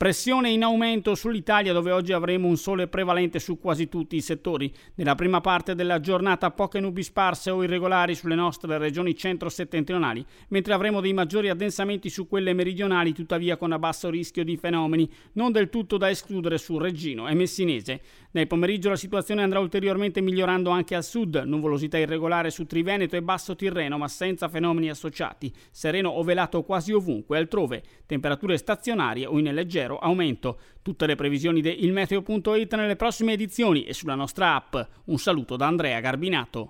Pressione in aumento sull'Italia, dove oggi avremo un sole prevalente su quasi tutti i settori. Nella prima parte della giornata poche nubi sparse o irregolari sulle nostre regioni centro-settentrionali, mentre avremo dei maggiori addensamenti su quelle meridionali, tuttavia con a basso rischio di fenomeni, non del tutto da escludere su Reggino e Messinese. Nel pomeriggio la situazione andrà ulteriormente migliorando anche al sud, nuvolosità irregolare su Triveneto e Basso Tirreno, ma senza fenomeni associati, sereno o velato quasi ovunque, altrove, temperature stazionarie o in leggero aumento. Tutte le previsioni di ilmeteo.it nelle prossime edizioni e sulla nostra app. Un saluto da Andrea Garbinato.